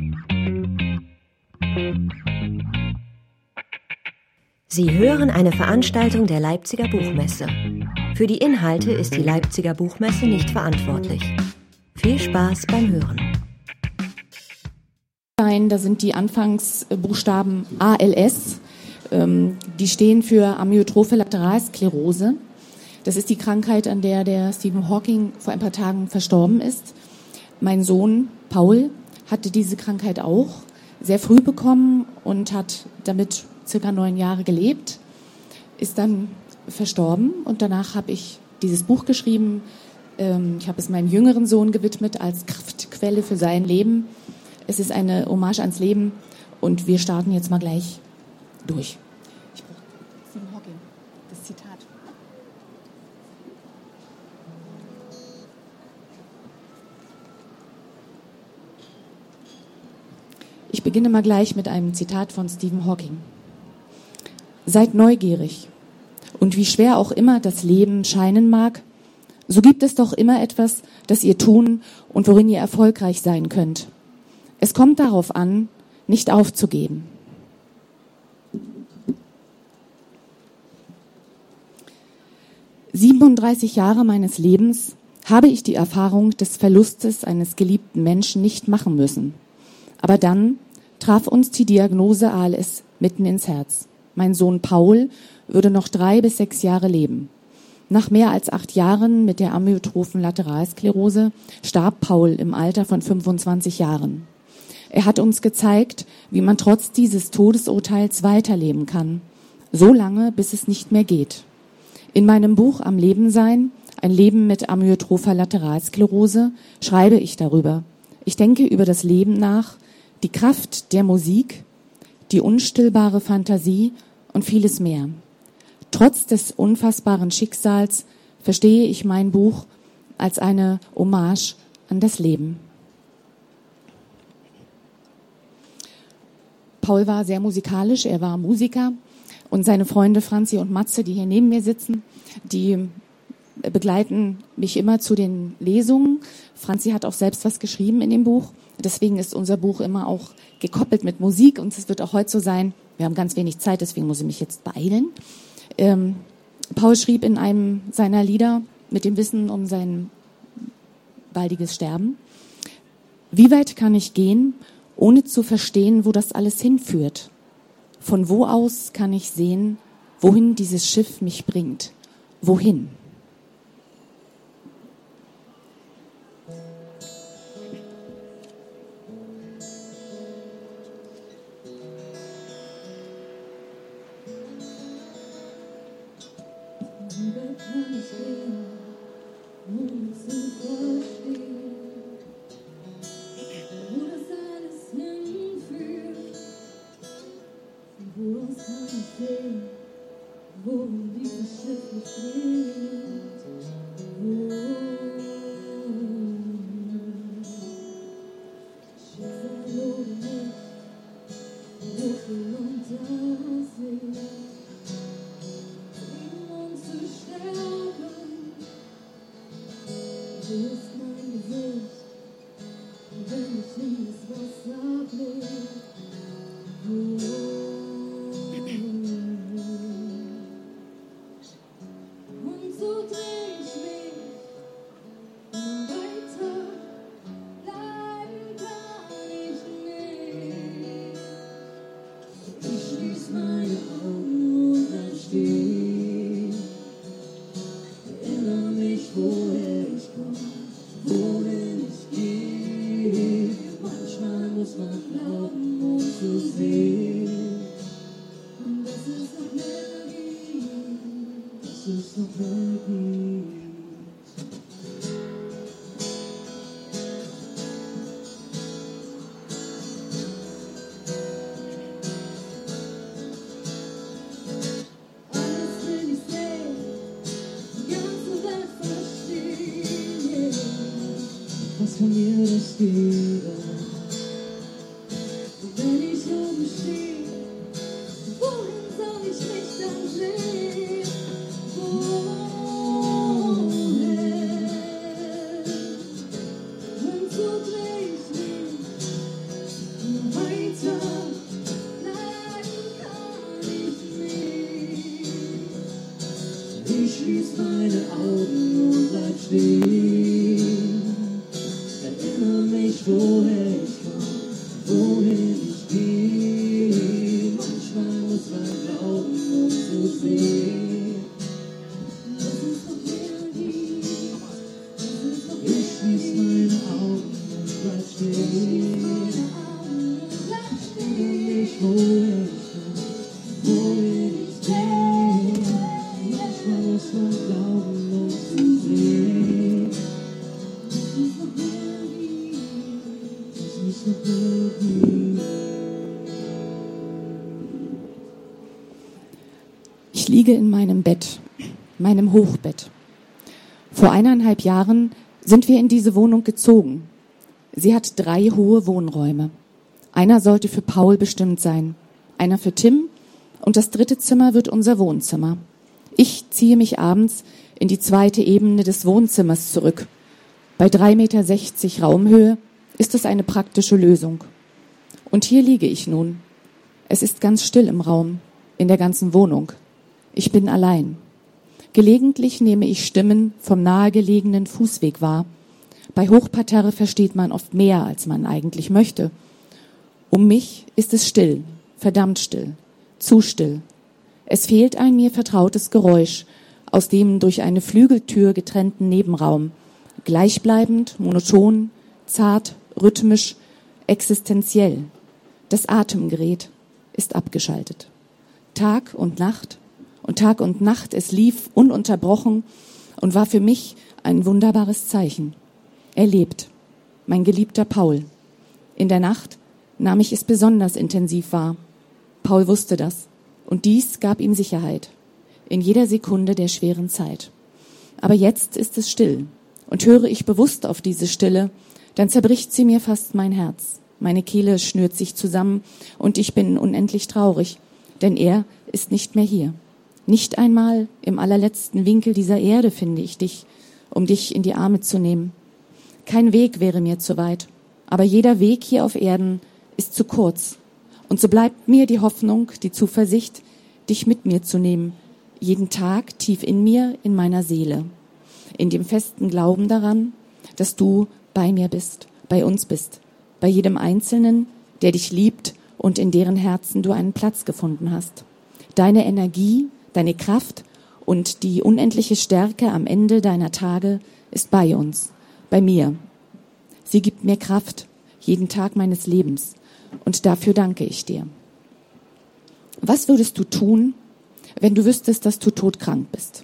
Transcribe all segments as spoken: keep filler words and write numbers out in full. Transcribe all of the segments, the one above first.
Sie hören eine Veranstaltung der Leipziger Buchmesse. Für die Inhalte ist die Leipziger Buchmesse nicht verantwortlich. Viel Spaß beim Hören. Da sind die Anfangsbuchstaben A L S. Die stehen für Amyotrophe Lateralsklerose. Das ist die Krankheit, an der der Stephen Hawking vor ein paar Tagen verstorben ist. Mein Sohn Paul hatte diese Krankheit auch sehr früh bekommen und hat damit circa neun Jahre gelebt, ist dann verstorben und danach habe ich dieses Buch geschrieben. Ich habe es meinem jüngeren Sohn gewidmet als Kraftquelle für sein Leben. Es ist eine Hommage ans Leben und wir starten jetzt mal gleich durch. Ich brauche Stephen Hawking, das Zitat. Ich beginne mal gleich mit einem Zitat von Stephen Hawking. Seid neugierig. Und wie schwer auch immer das Leben scheinen mag, so gibt es doch immer etwas, das ihr tun und worin ihr erfolgreich sein könnt. Es kommt darauf an, nicht aufzugeben. siebenunddreißig Jahre meines Lebens habe ich die Erfahrung des Verlustes eines geliebten Menschen nicht machen müssen. Aber dann traf uns die Diagnose A L S mitten ins Herz. Mein Sohn Paul würde noch drei bis sechs Jahre leben. Nach mehr als acht Jahren mit der amyotrophen Lateralsklerose starb Paul im Alter von fünfundzwanzig Jahren. Er hat uns gezeigt, wie man trotz dieses Todesurteils weiterleben kann. So lange, bis es nicht mehr geht. In meinem Buch Am Leben sein, ein Leben mit amyotropher Lateralsklerose, schreibe ich darüber. Ich denke über das Leben nach, die Kraft der Musik, die unstillbare Fantasie und vieles mehr. Trotz des unfassbaren Schicksals verstehe ich mein Buch als eine Hommage an das Leben. Paul war sehr musikalisch, er war Musiker und seine Freunde Franzi und Matze, die hier neben mir sitzen, die begleiten mich immer zu den Lesungen. Franzi hat auch selbst was geschrieben in dem Buch. Deswegen ist unser Buch immer auch gekoppelt mit Musik und es wird auch heute so sein. Wir haben ganz wenig Zeit, deswegen muss ich mich jetzt beeilen. Ähm, Paul schrieb in einem seiner Lieder mit dem Wissen um sein baldiges Sterben: Wie weit kann ich gehen, ohne zu verstehen, wo das alles hinführt? Von wo aus kann ich sehen, wohin dieses Schiff mich bringt? Wohin? Was von mir das wäre, wenn ich so bestehe. woher ich komme, wohin ich gehe. Manchmal muss man glauben, um zu sehen. Das ist doch mehr Liebe. Ich schließ meine Augen und bleib stehen. Ich woher ich komme, wohin ich gehe. Manchmal muss man glauben, um zu sehen. Das ist doch mehr Liebe. Ich liege in meinem Bett, meinem Hochbett. Vor eineinhalb Jahren sind wir in diese Wohnung gezogen. Sie hat drei hohe Wohnräume. Einer sollte für Paul bestimmt sein, einer für Tim und das dritte Zimmer wird unser Wohnzimmer. Ich ziehe mich abends in die zweite Ebene des Wohnzimmers zurück. Bei drei Meter sechzig Raumhöhe ist es eine praktische Lösung. Und hier liege ich nun. Es ist ganz still im Raum, in der ganzen Wohnung. Ich bin allein. Gelegentlich nehme ich Stimmen vom nahegelegenen Fußweg wahr. Bei Hochparterre versteht man oft mehr, als man eigentlich möchte. Um mich ist es still, verdammt still, zu still. Es fehlt ein mir vertrautes Geräusch aus dem durch eine Flügeltür getrennten Nebenraum. Gleichbleibend, monoton, zart, rhythmisch, existenziell. Das Atemgerät ist abgeschaltet. Tag und Nacht und Tag und Nacht, es lief ununterbrochen und war für mich ein wunderbares Zeichen. Er lebt, mein geliebter Paul. In der Nacht nahm ich es besonders intensiv wahr. Paul wusste das und dies gab ihm Sicherheit in jeder Sekunde der schweren Zeit. Aber jetzt ist es still und höre ich bewusst auf diese Stille, dann zerbricht sie mir fast mein Herz. Meine Kehle schnürt sich zusammen und ich bin unendlich traurig, denn er ist nicht mehr hier. Nicht einmal im allerletzten Winkel dieser Erde finde ich dich, um dich in die Arme zu nehmen. Kein Weg wäre mir zu weit, aber jeder Weg hier auf Erden ist zu kurz. Und so bleibt mir die Hoffnung, die Zuversicht, dich mit mir zu nehmen, jeden Tag tief in mir, in meiner Seele, in dem festen Glauben daran, dass du bei mir bist, bei uns bist, bei jedem Einzelnen, der dich liebt und in deren Herzen du einen Platz gefunden hast. Deine Energie, deine Kraft und die unendliche Stärke am Ende deiner Tage ist bei uns, bei mir. Sie gibt mir Kraft jeden Tag meines Lebens und dafür danke ich dir. Was würdest du tun, wenn du wüsstest, dass du todkrank bist?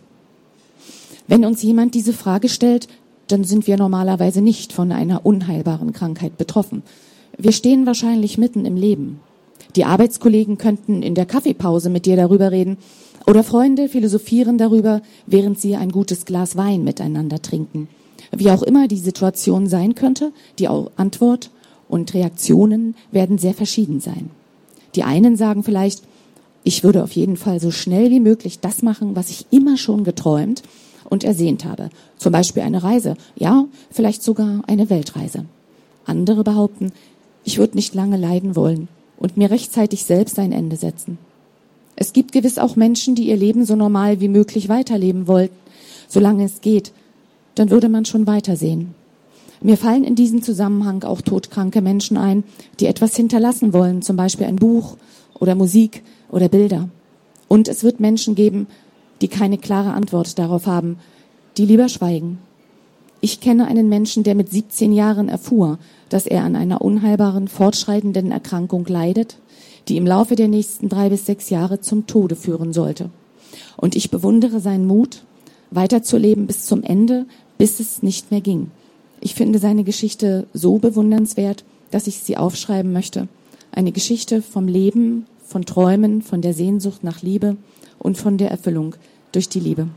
Wenn uns jemand diese Frage stellt, dann sind wir normalerweise nicht von einer unheilbaren Krankheit betroffen. Wir stehen wahrscheinlich mitten im Leben. Die Arbeitskollegen könnten in der Kaffeepause mit dir darüber reden oder Freunde philosophieren darüber, während sie ein gutes Glas Wein miteinander trinken. Wie auch immer die Situation sein könnte, die Antwort und Reaktionen werden sehr verschieden sein. Die einen sagen vielleicht, ich würde auf jeden Fall so schnell wie möglich das machen, was ich immer schon geträumt und ersehnt habe. Zum Beispiel eine Reise, ja, vielleicht sogar eine Weltreise. Andere behaupten, ich würde nicht lange leiden wollen und mir rechtzeitig selbst ein Ende setzen. Es gibt gewiss auch Menschen, die ihr Leben so normal wie möglich weiterleben wollten, solange es geht. Dann würde man schon weitersehen. Mir fallen in diesem Zusammenhang auch todkranke Menschen ein, die etwas hinterlassen wollen, zum Beispiel ein Buch oder Musik oder Bilder. Und es wird Menschen geben, die keine klare Antwort darauf haben, die lieber schweigen. Ich kenne einen Menschen, der mit siebzehn Jahren erfuhr, dass er an einer unheilbaren, fortschreitenden Erkrankung leidet, die im Laufe der nächsten drei bis sechs Jahre zum Tode führen sollte. Und ich bewundere seinen Mut, weiterzuleben bis zum Ende, bis es nicht mehr ging. Ich finde seine Geschichte so bewundernswert, dass ich sie aufschreiben möchte. Eine Geschichte vom Leben, von Träumen, von der Sehnsucht nach Liebe und von der Erfüllung durch die Liebe.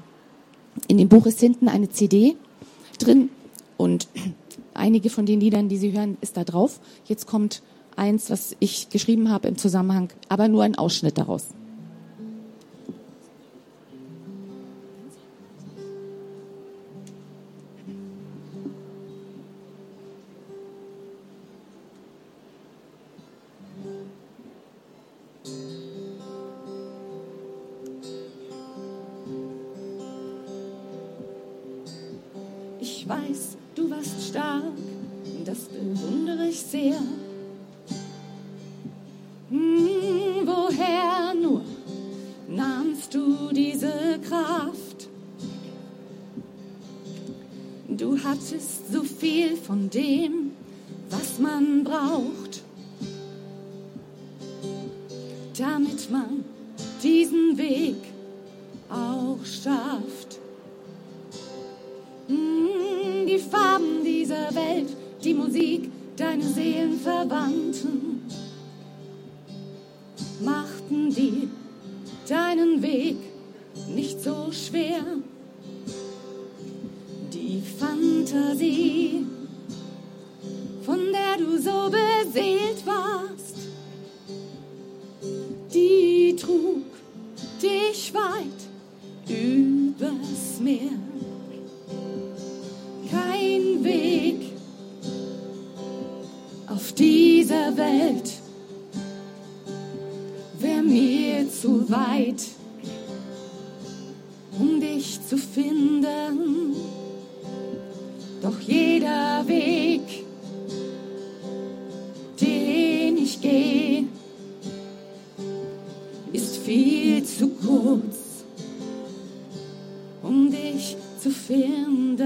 In dem Buch ist hinten eine C D drin und einige von den Liedern, die Sie hören, ist da drauf. Jetzt kommt eins, was ich geschrieben habe im Zusammenhang, aber nur ein Ausschnitt daraus. Ich weiß, du warst stark, das bewundere ich sehr. Hm, woher nur nahmst du diese Kraft? Du hattest so viel von dem, was man braucht, damit man diesen Weg auch schafft. Mm, die Farben dieser Welt, die Musik, deine Seelenverwandten machten dir deinen Weg nicht so schwer. Die Fantasie, von der du so beseelt warst, die trug dich weit übers Meer. Kein Weg auf dieser Welt wär mir zu weit, um dich zu finden. Doch jeder Weg, den ich gehe, ist viel zu kurz, um dich zu finden.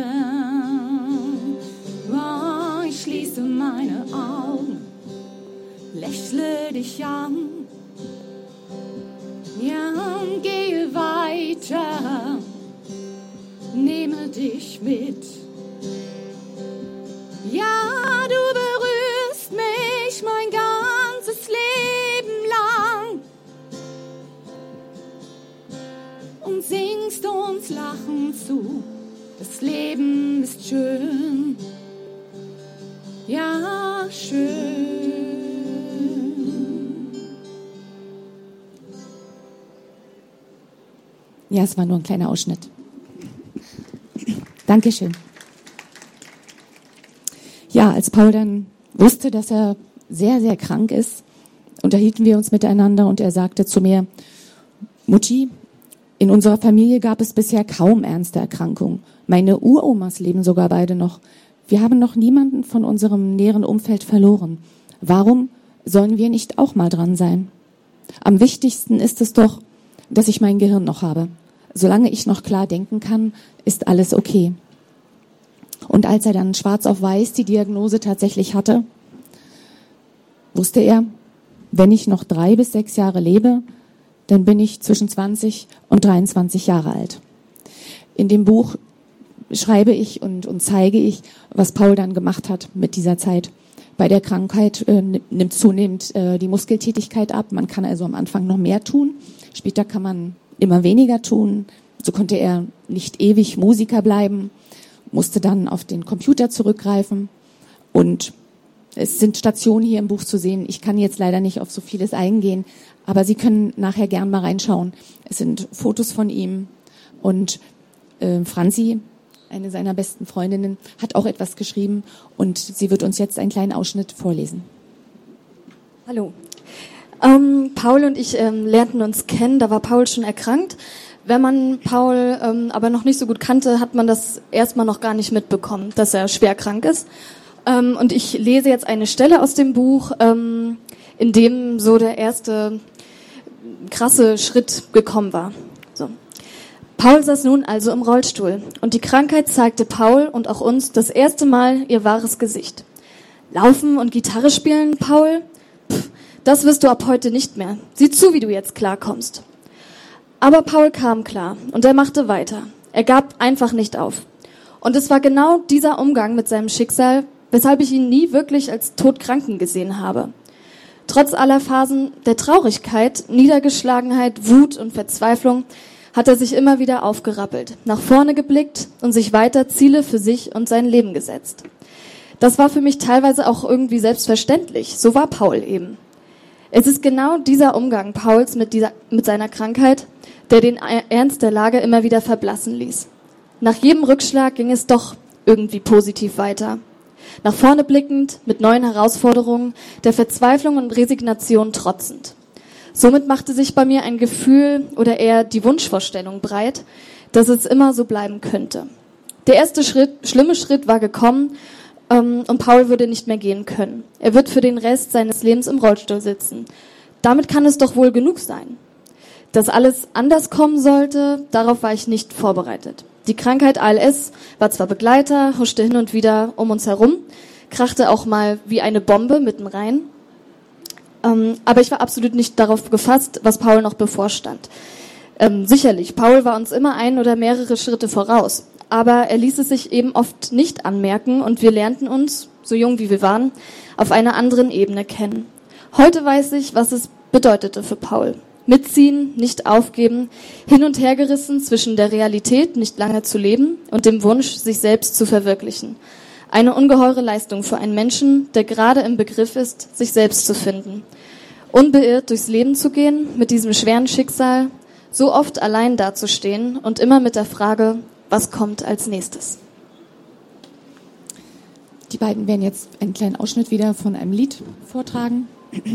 Oh, ich schließe meine Augen, lächle dich an, ja, und gehe weiter, nehme dich mit. Ja, du berührst mich mein ganzes Leben lang und singst uns lachend zu. Das Leben ist schön, ja, schön. Ja, es war nur ein kleiner Ausschnitt. Dankeschön. Ja, als Paul dann wusste, dass er sehr, sehr krank ist, unterhielten wir uns miteinander und er sagte zu mir: Mutti, in unserer Familie gab es bisher kaum ernste Erkrankungen. Meine Uromas leben sogar beide noch. Wir haben noch niemanden von unserem näheren Umfeld verloren. Warum sollen wir nicht auch mal dran sein? Am wichtigsten ist es doch, dass ich mein Gehirn noch habe. Solange ich noch klar denken kann, ist alles okay. Und als er dann schwarz auf weiß die Diagnose tatsächlich hatte, wusste er, wenn ich noch drei bis sechs Jahre lebe, dann bin ich zwischen zwanzig und dreiundzwanzig Jahre alt. In dem Buch schreibe ich und, und zeige ich, was Paul dann gemacht hat mit dieser Zeit. Bei der Krankheit äh, nimmt zunehmend äh, die Muskeltätigkeit ab. Man kann also am Anfang noch mehr tun. Später kann man immer weniger tun. So konnte er nicht ewig Musiker bleiben, musste dann auf den Computer zurückgreifen. Und es sind Stationen hier im Buch zu sehen. Ich kann jetzt leider nicht auf so vieles eingehen, aber Sie können nachher gern mal reinschauen. Es sind Fotos von ihm. Und äh, Franzi, eine seiner besten Freundinnen, hat auch etwas geschrieben und sie wird uns jetzt einen kleinen Ausschnitt vorlesen. Hallo. Ähm, Paul und ich ähm, lernten uns kennen, da war Paul schon erkrankt. Wenn man Paul ähm, aber noch nicht so gut kannte, hat man das erstmal noch gar nicht mitbekommen, dass er schwer krank ist. Ähm, und ich lese jetzt eine Stelle aus dem Buch, ähm, in dem so der erste krasse Schritt gekommen war. So. Paul saß nun also im Rollstuhl und die Krankheit zeigte Paul und auch uns das erste Mal ihr wahres Gesicht. Laufen und Gitarre spielen, Paul? Pff, das wirst du ab heute nicht mehr. Sieh zu, wie du jetzt klarkommst. Aber Paul kam klar und er machte weiter. Er gab einfach nicht auf. Und es war genau dieser Umgang mit seinem Schicksal, weshalb ich ihn nie wirklich als Todkranken gesehen habe. Trotz aller Phasen der Traurigkeit, Niedergeschlagenheit, Wut und Verzweiflung hat er sich immer wieder aufgerappelt, nach vorne geblickt und sich weiter Ziele für sich und sein Leben gesetzt. Das war für mich teilweise auch irgendwie selbstverständlich. So war Paul eben. Es ist genau dieser Umgang Pauls mit, dieser, mit seiner Krankheit, der den Ernst der Lage immer wieder verblassen ließ. Nach jedem Rückschlag ging es doch irgendwie positiv weiter. Nach vorne blickend, mit neuen Herausforderungen, der Verzweiflung und Resignation trotzend. Somit machte sich bei mir ein Gefühl oder eher die Wunschvorstellung breit, dass es immer so bleiben könnte. Der erste Schritt, schlimme Schritt war gekommen ähm, und Paul würde nicht mehr gehen können. Er wird für den Rest seines Lebens im Rollstuhl sitzen. Damit kann es doch wohl genug sein. Dass alles anders kommen sollte, darauf war ich nicht vorbereitet. Die Krankheit A L S war zwar Begleiter, huschte hin und wieder um uns herum, krachte auch mal wie eine Bombe mitten rein, ähm, aber ich war absolut nicht darauf gefasst, was Paul noch bevorstand. Ähm, sicherlich, Paul war uns immer ein oder mehrere Schritte voraus, aber er ließ es sich eben oft nicht anmerken und wir lernten uns, so jung wie wir waren, auf einer anderen Ebene kennen. Heute weiß ich, was es bedeutete für Paul. Mitziehen, nicht aufgeben, hin und her gerissen zwischen der Realität, nicht lange zu leben, und dem Wunsch, sich selbst zu verwirklichen. Eine ungeheure Leistung für einen Menschen, der gerade im Begriff ist, sich selbst zu finden. Unbeirrt durchs Leben zu gehen, mit diesem schweren Schicksal, so oft allein dazustehen und immer mit der Frage, was kommt als nächstes. Die beiden werden jetzt einen kleinen Ausschnitt wieder von einem Lied vortragen.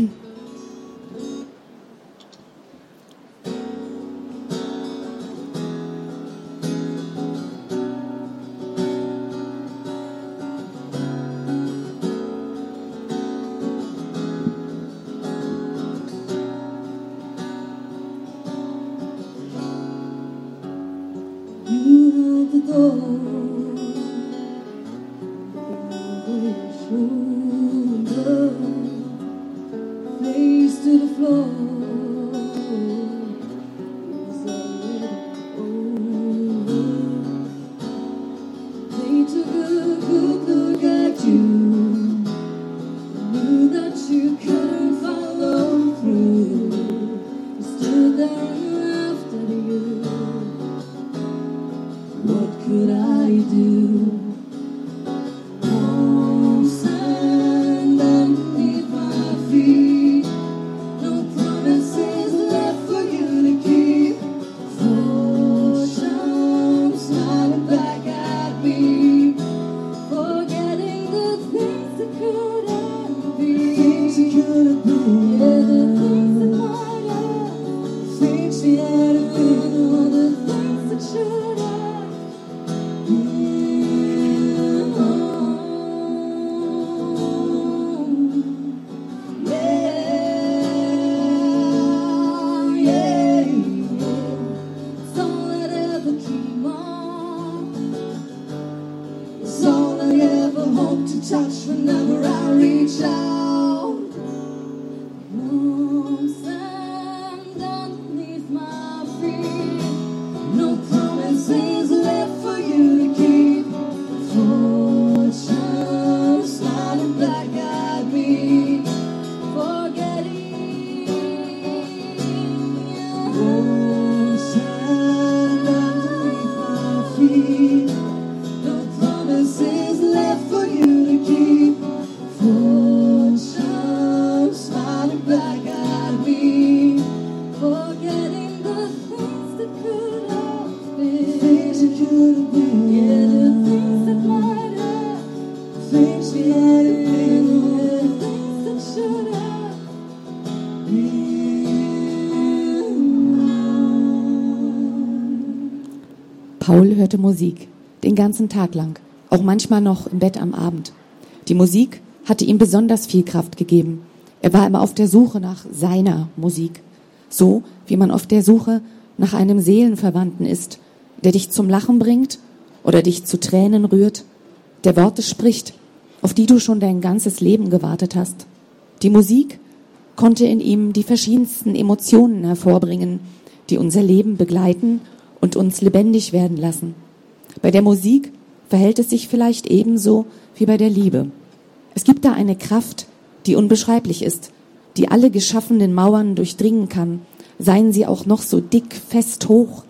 Paul hörte Musik, den ganzen Tag lang, auch manchmal noch im Bett am Abend. Die Musik hatte ihm besonders viel Kraft gegeben. Er war immer auf der Suche nach seiner Musik. So, wie man auf der Suche nach einem Seelenverwandten ist, der dich zum Lachen bringt oder dich zu Tränen rührt, der Worte spricht, auf die du schon dein ganzes Leben gewartet hast. Die Musik konnte in ihm die verschiedensten Emotionen hervorbringen, die unser Leben begleiten und uns lebendig werden lassen. Bei der Musik verhält es sich vielleicht ebenso wie bei der Liebe. Es gibt da eine Kraft, die unbeschreiblich ist, die alle geschaffenen Mauern durchdringen kann, seien sie auch noch so dick, fest, hoch.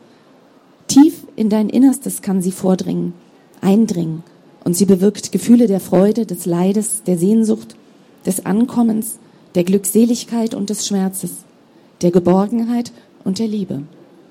Tief in dein Innerstes kann sie vordringen, eindringen, und sie bewirkt Gefühle der Freude, des Leides, der Sehnsucht, des Ankommens, der Glückseligkeit und des Schmerzes, der Geborgenheit und der Liebe.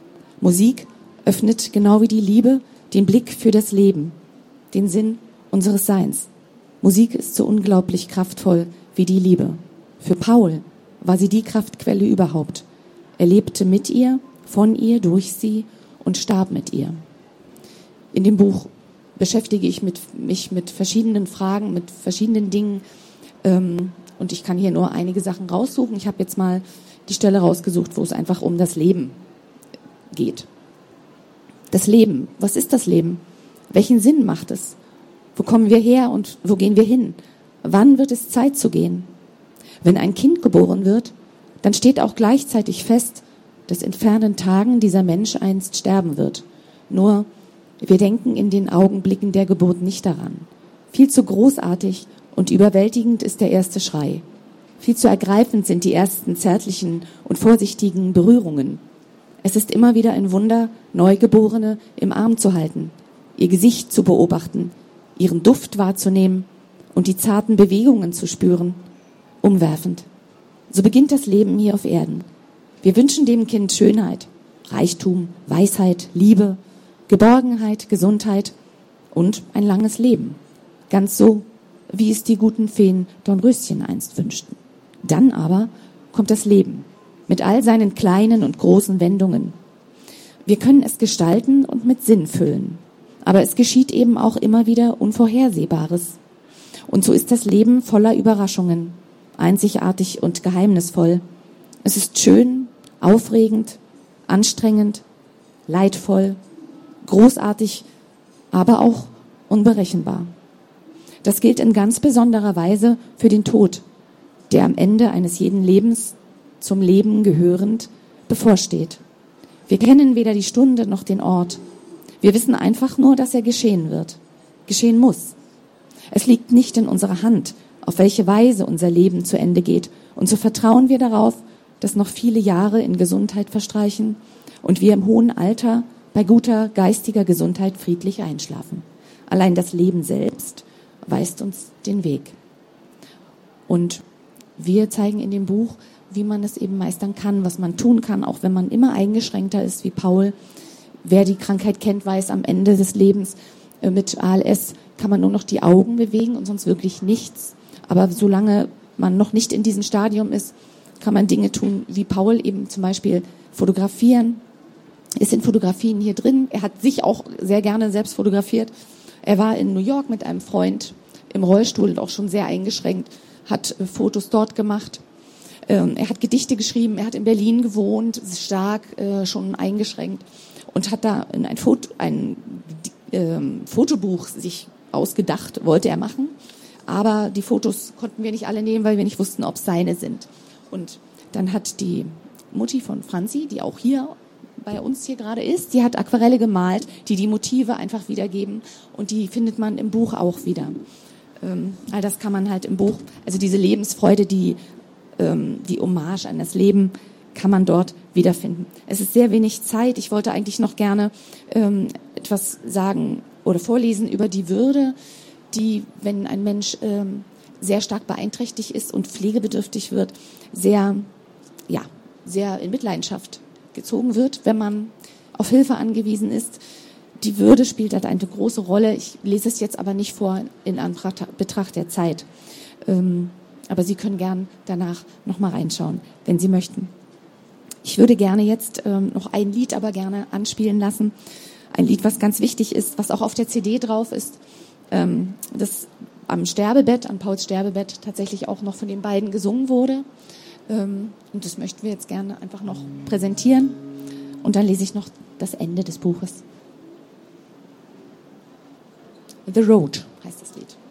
Musik öffnet genau wie die Liebe den Blick für das Leben, den Sinn unseres Seins. Musik ist so unglaublich kraftvoll wie die Liebe. Für Paul war sie die Kraftquelle überhaupt. Er lebte mit ihr, von ihr, durch sie und starb mit ihr. In dem Buch beschäftige ich mit, mich mit verschiedenen Fragen, mit verschiedenen Dingen. Ähm, und ich kann hier nur einige Sachen raussuchen. Ich habe jetzt mal die Stelle rausgesucht, wo es einfach um das Leben geht. Das Leben. Was ist das Leben? Welchen Sinn macht es? Wo kommen wir her und wo gehen wir hin? Wann wird es Zeit zu gehen? Wenn ein Kind geboren wird, dann steht auch gleichzeitig fest, dass in fernen Tagen dieser Mensch einst sterben wird. Nur, wir denken in den Augenblicken der Geburt nicht daran. Viel zu großartig und überwältigend ist der erste Schrei. Viel zu ergreifend sind die ersten zärtlichen und vorsichtigen Berührungen. Es ist immer wieder ein Wunder, Neugeborene im Arm zu halten, ihr Gesicht zu beobachten, ihren Duft wahrzunehmen und die zarten Bewegungen zu spüren. Umwerfend. So beginnt das Leben hier auf Erden. Wir wünschen dem Kind Schönheit, Reichtum, Weisheit, Liebe, Geborgenheit, Gesundheit und ein langes Leben. Ganz so, wie es die guten Feen Dornröschen einst wünschten. Dann aber kommt das Leben mit all seinen kleinen und großen Wendungen. Wir können es gestalten und mit Sinn füllen. Aber es geschieht eben auch immer wieder Unvorhersehbares. Und so ist das Leben voller Überraschungen, einzigartig und geheimnisvoll. Es ist schön, aufregend, anstrengend, leidvoll, großartig, aber auch unberechenbar. Das gilt in ganz besonderer Weise für den Tod, der am Ende eines jeden Lebens zum Leben gehörend bevorsteht. Wir kennen weder die Stunde noch den Ort. Wir wissen einfach nur, dass er geschehen wird, geschehen muss. Es liegt nicht in unserer Hand, auf welche Weise unser Leben zu Ende geht. Und so vertrauen wir darauf, dass noch viele Jahre in Gesundheit verstreichen und wir im hohen Alter bei guter geistiger Gesundheit friedlich einschlafen. Allein das Leben selbst weist uns den Weg. Und wir zeigen in dem Buch, wie man es eben meistern kann, was man tun kann, auch wenn man immer eingeschränkter ist wie Paul. Wer die Krankheit kennt, weiß, am Ende des Lebens äh, mit A L S kann man nur noch die Augen bewegen und sonst wirklich nichts. Aber solange man noch nicht in diesem Stadium ist, kann man Dinge tun, wie Paul eben zum Beispiel fotografieren. Ist in Fotografien hier drin. Er hat sich auch sehr gerne selbst fotografiert. Er war in New York mit einem Freund im Rollstuhl und auch schon sehr eingeschränkt, hat äh, Fotos dort gemacht. Ähm, er hat Gedichte geschrieben, er hat in Berlin gewohnt, stark äh, schon eingeschränkt und hat da ein, Foto, ein ähm, Fotobuch sich ausgedacht, wollte er machen. Aber die Fotos konnten wir nicht alle nehmen, weil wir nicht wussten, ob es seine sind. Und dann hat die Mutti von Franzi, die auch hier bei uns hier gerade ist, die hat Aquarelle gemalt, die die Motive einfach wiedergeben. Und die findet man im Buch auch wieder. Ähm, all das kann man halt im Buch, also diese Lebensfreude, die, ähm, die Hommage an das Leben, kann man dort wiederfinden. Es ist sehr wenig Zeit. Ich wollte eigentlich noch gerne ähm, etwas sagen oder vorlesen über die Würde, die, wenn ein Mensch ähm, sehr stark beeinträchtigt ist und pflegebedürftig wird, sehr, ja, sehr in Mitleidenschaft gezogen wird, wenn man auf Hilfe angewiesen ist. Die Würde spielt halt eine große Rolle. Ich lese es jetzt aber nicht vor in Anbetracht der Zeit. Ähm, aber Sie können gern danach nochmal reinschauen, wenn Sie möchten. Ich würde gerne jetzt ähm, noch ein Lied aber gerne anspielen lassen. Ein Lied, was ganz wichtig ist, was auch auf der C D drauf ist. Ähm, das am Sterbebett, an Pauls Sterbebett tatsächlich auch noch von den beiden gesungen wurde. Ähm, und das möchten wir jetzt gerne einfach noch präsentieren. Und dann lese ich noch das Ende des Buches. The Road heißt das Lied.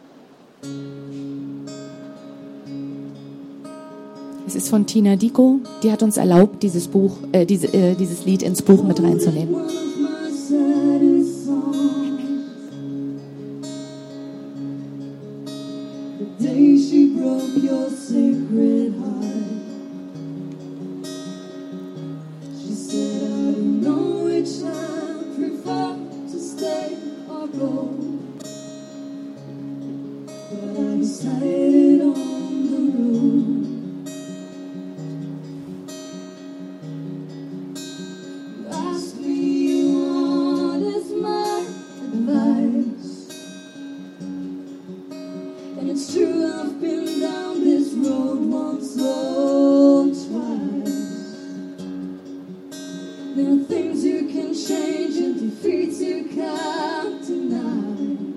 Es ist von Tina Dicko, die hat uns erlaubt, dieses Buch, äh, diese, äh, dieses Lied ins Buch mit reinzunehmen. The day she broke your sacred heart, she said, I don't know which I prefer to stay or go, but I decided on the road. You asked me what is my advice, and it's true, I've been down this road once or twice. There are things you can change and defeats you can't deny.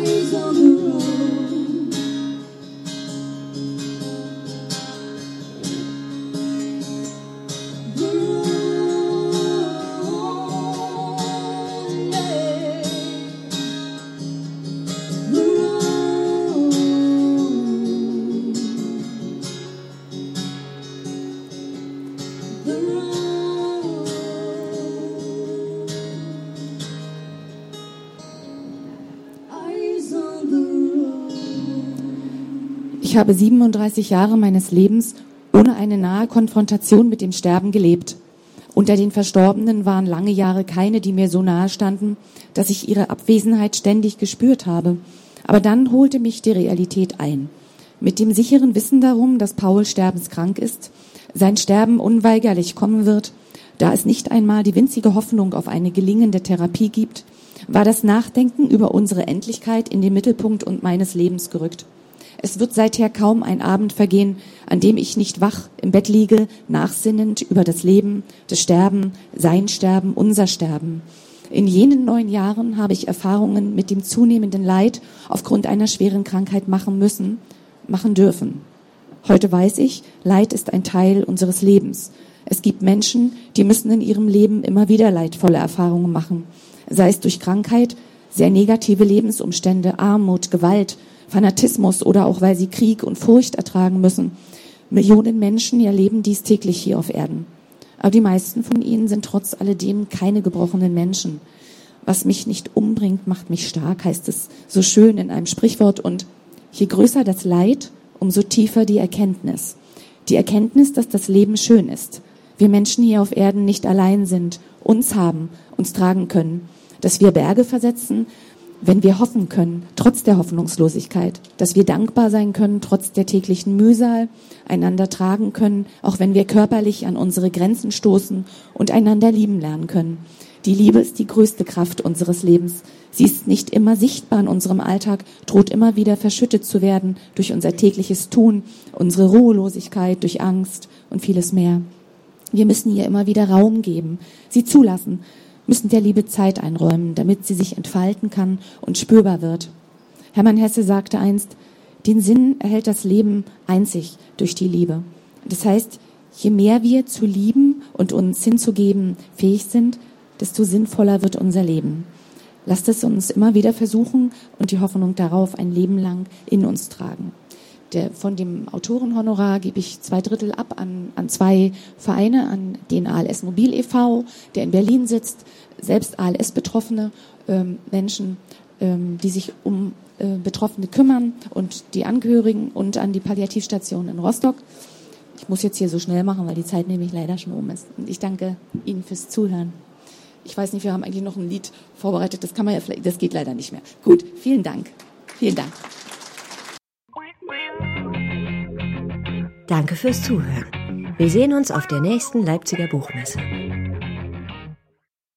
Eyes on the road. The road, yeah. The road. The road. Eyes on the road. Ich habe siebenunddreißig Jahre meines Lebens ohne eine nahe Konfrontation mit dem Sterben gelebt. Unter den Verstorbenen waren lange Jahre keine, die mir so nahe standen, dass ich ihre Abwesenheit ständig gespürt habe. Aber dann holte mich die Realität ein. Mit dem sicheren Wissen darum, dass Paul sterbenskrank ist, sein Sterben unweigerlich kommen wird, da es nicht einmal die winzige Hoffnung auf eine gelingende Therapie gibt, war das Nachdenken über unsere Endlichkeit in den Mittelpunkt und meines Lebens gerückt. Es wird seither kaum ein Abend vergehen, an dem ich nicht wach im Bett liege, nachsinnend über das Leben, das Sterben, sein Sterben, unser Sterben. In jenen neun Jahren habe ich Erfahrungen mit dem zunehmenden Leid aufgrund einer schweren Krankheit machen müssen, machen dürfen. Heute weiß ich, Leid ist ein Teil unseres Lebens. Es gibt Menschen, die müssen in ihrem Leben immer wieder leidvolle Erfahrungen machen, sei es durch Krankheit, sehr negative Lebensumstände, Armut, Gewalt, Fanatismus oder auch weil sie Krieg und Furcht ertragen müssen. Millionen Menschen erleben dies täglich hier auf Erden. Aber die meisten von ihnen sind trotz alledem keine gebrochenen Menschen. Was mich nicht umbringt, macht mich stark, heißt es so schön in einem Sprichwort. Und je größer das Leid, umso tiefer die Erkenntnis. Die Erkenntnis, dass das Leben schön ist. Wir Menschen hier auf Erden nicht allein sind, uns haben, uns tragen können. Dass wir Berge versetzen, wenn wir hoffen können, trotz der Hoffnungslosigkeit, dass wir dankbar sein können, trotz der täglichen Mühsal, einander tragen können, auch wenn wir körperlich an unsere Grenzen stoßen und einander lieben lernen können. Die Liebe ist die größte Kraft unseres Lebens. Sie ist nicht immer sichtbar in unserem Alltag, droht immer wieder verschüttet zu werden durch unser tägliches Tun, unsere Ruhelosigkeit, durch Angst und vieles mehr. Wir müssen ihr immer wieder Raum geben, sie zulassen, müssen der Liebe Zeit einräumen, damit sie sich entfalten kann und spürbar wird. Hermann Hesse sagte einst, den Sinn erhält das Leben einzig durch die Liebe. Das heißt, je mehr wir zu lieben und uns hinzugeben fähig sind, desto sinnvoller wird unser Leben. Lasst es uns immer wieder versuchen und die Hoffnung darauf ein Leben lang in uns tragen. Der, von dem Autorenhonorar gebe ich zwei Drittel ab an, an zwei Vereine, an den A L S Mobil e V, der in Berlin sitzt, selbst A L S-betroffene ähm, Menschen, ähm, die sich um äh, Betroffene kümmern und die Angehörigen und an die Palliativstation in Rostock. Ich muss jetzt hier so schnell machen, weil die Zeit nämlich leider schon um ist. Und ich danke Ihnen fürs Zuhören. Ich weiß nicht, wir haben eigentlich noch ein Lied vorbereitet, das kann man ja vielleicht, das geht leider nicht mehr. Gut, vielen Dank. Vielen Dank. Danke fürs Zuhören. Wir sehen uns auf der nächsten Leipziger Buchmesse.